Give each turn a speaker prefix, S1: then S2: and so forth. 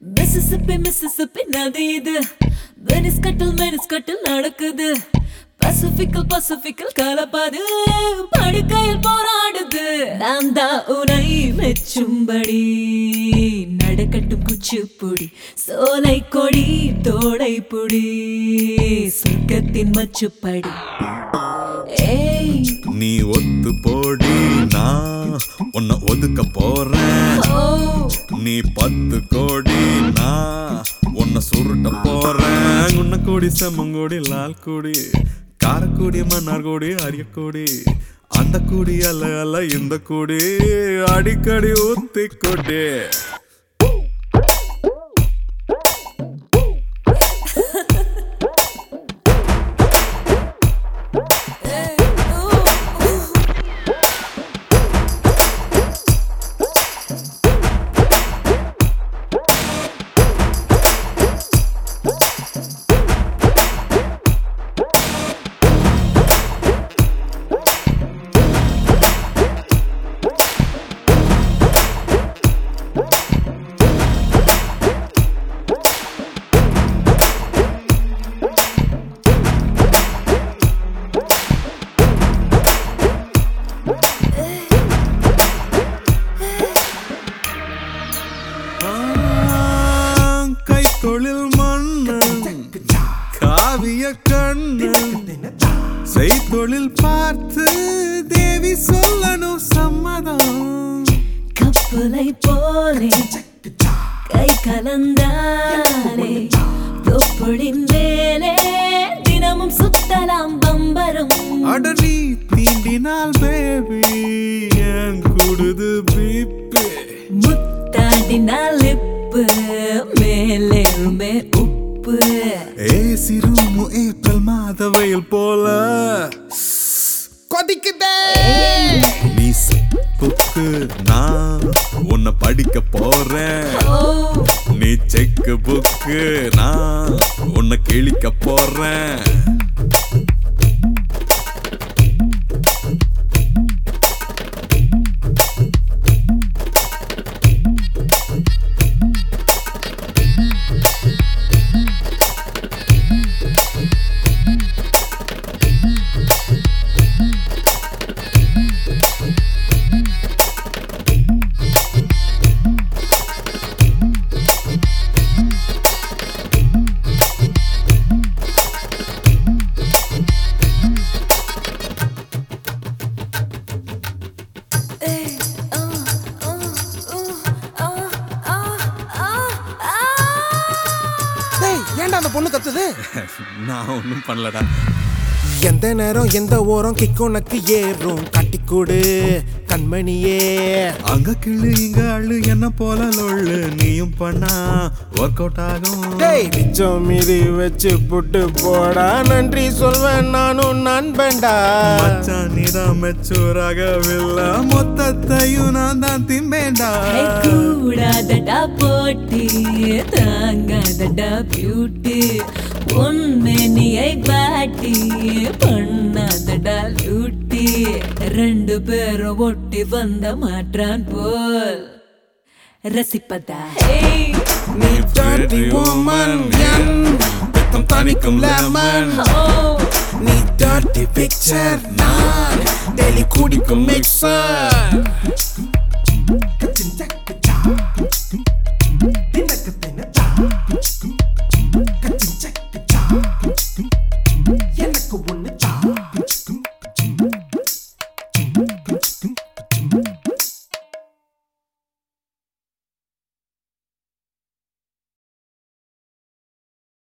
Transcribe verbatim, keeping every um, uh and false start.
S1: Mississippi, Mississippi நதி இது Venice கட்டல் வெனிஸ் கட்டல் நடக்குது பசிபிக்கல் பசிபிக்கல் கலப்பாது படுக்கையில் போராடுது நான் தான் உனை மெச்சும்படி நடக்கட்டும் குச்சிப்புடி சோலை கொடி தோடை புடி சொர்க்கத்தின் மச்சுப்படி ஏய்
S2: நீ ஒத்து போடி நான் உன்னை ஒதுக்க போறேன் நீ பத்து கோடி நான் உன்னை சுருட்ட போறேன் உன்ன கோடி செம்மங்கோடி லால் கோடி காரக்கோடி மன்னார்கோடி அரியக்கோடி அந்த கூடி அல்ல அல்ல இந்த கூடி அடிக்கடி ஊத்தி கொடி தொழில் மன்னன் காவிய கண்ணன் செய் தொழில் பார்த்து தேவி சொல்லணும் சம்மதம்
S1: கப்பலை போலே கை கலந்தானே தொப்புளின் மேலே தினமும் சுத்தலாம் பம்பரம்
S2: அட நீ தீண்டினால் பேபி ஏன் கூடுது பீப்பே
S1: முத்தாடினால் மேலேருமே உப்பு
S2: ஏசி ரூமு ஏப்ரல் மாத வெயில் போல கொதிக்குதே நீ புக்கு நான் உன்னை படிக்க போறேன் நீ செக்கு புக்கு நான் உன்னை கிழிக்க போறேன்
S3: ஏன்டா அந்த பொண்ணு கத்துது?
S2: நான் ஒன்றும் பண்ணலடா.
S3: எந்த நேரம் எந்த ஓரம் கிக்குனக்கு ஏறும் கட்டிக்கூடு கண்மணியே
S2: அங்க கிளு இங்க அழு என்ன போல லொள்ளு நீயும் பண்ணா ஒர்க் அவுட் ஆகும்.
S3: நிச்சம் மீதி வச்சு புட்டு போடா நன்றி சொல்வேன் நானும் நண்பன்டா.
S2: மச்சான் நீதான் மெச்சூராகவில்லை மொத்தத்தையும் நான் தான் திம்பேண்டா.
S1: கூடாதடா போட்டி தாங்காதடா பியூட்டி பொன்மேனியை பாட்டி பண்ணாதடா லூட்டி ரெண்டு பேரும் ஒட்டி வந்த மாற்றான் போல் ரசிப்பதா.
S3: நீ dirty woman என் வெக்கம் தணிக்கும் lemon நீ dirty picture நான் டெய்லி குடிக்கும் mixer